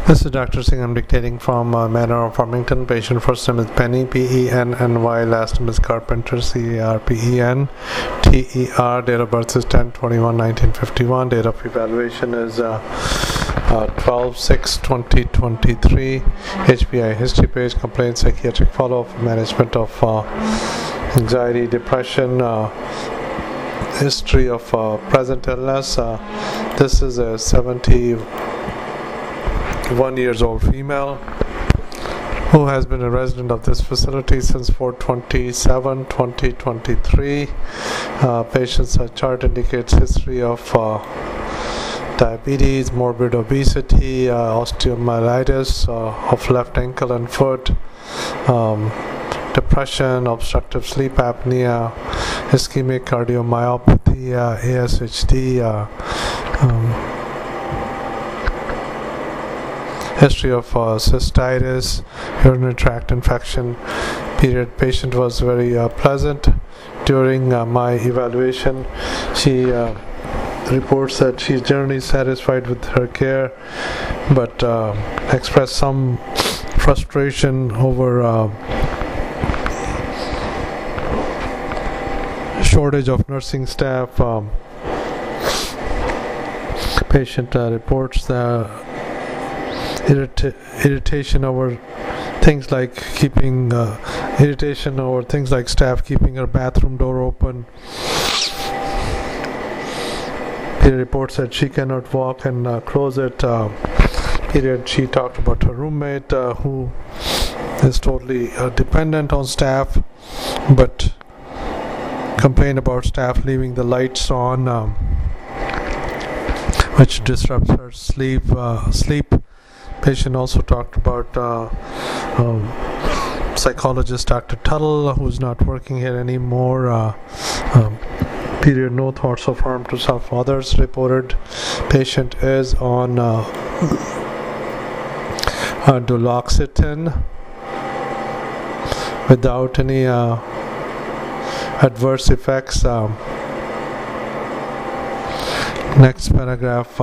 This is Dr. Singh. I'm dictating from Manor of Farmington. Patient first name is Penny, Penny. Last name is Carpenter, Carpen. Ter. Date of birth is 10/21/1951. Date of evaluation is 12/6/2023. HPI history page, complaint, psychiatric follow-up, management of anxiety, depression, history of present illness. This is a 71 years old female who has been a resident of this facility since 4/27/2023. Patient's chart indicates history of diabetes, morbid obesity, osteomyelitis of left ankle and foot, depression, obstructive sleep apnea, ischemic cardiomyopathy, ASHD, history of cystitis, urinary tract infection. Period. Patient was very pleasant during my evaluation. She reports that she's generally satisfied with her care, but expressed some frustration over shortage of nursing staff. Patient reports the irritation over things like staff keeping her bathroom door open. He reports that she cannot walk and close it. She talked about her roommate who is totally dependent on staff, but complained about staff leaving the lights on, which disrupts her sleep. Patient also talked about psychologist Dr. Tuttle, who's not working here anymore. Period. No thoughts of harm to self or others reported. Patient is on duloxetine without any adverse effects. Next paragraph.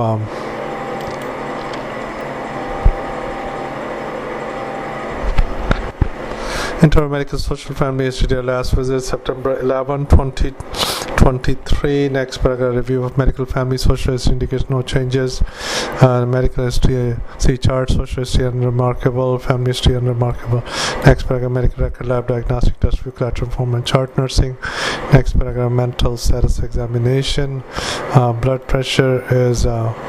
Into medical social family history. Last visit September 11, 2023. Next paragraph. Review of medical family social history indicates no changes. Medical history, see chart. Social history unremarkable. Family history unremarkable. Next paragraph. Medical record, lab diagnostic test, collateral form and chart nursing. Next paragraph. Mental status examination. Blood pressure is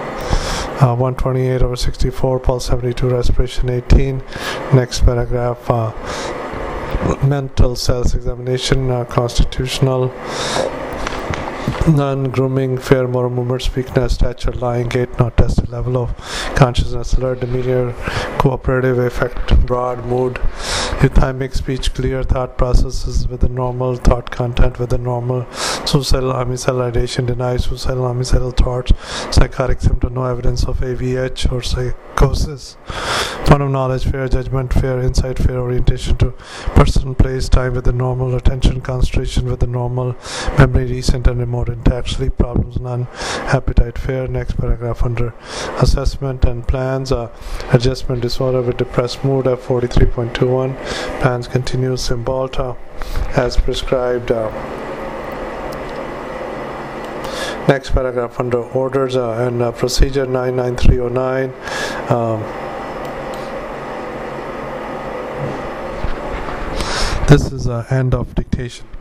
128/64. Pulse 72. Respiration 18. Next paragraph. Mental status examination, constitutional, non-grooming, fair motor movements, weakness, stature, lying, gait, not tested, level of consciousness, alert, demeanor, cooperative, affect, broad, mood, euthymic, speech, clear, thought processes with a normal thought content, with a normal suicidal, homicidal ideation, denies suicidal, homicidal thoughts, psychotic symptom, no evidence of AVH or psychosis, fun of knowledge, fair judgment, fair insight, fair orientation to person, place, time with a normal attention, concentration with a normal memory, recent and remote intact, sleep problems, none, appetite, fair. Next paragraph under assessment and plans. Adjustment disorder with depressed mood at 43.21. Plans continue Cymbalta as prescribed. Next paragraph under orders and procedure 99309. This is end of dictation.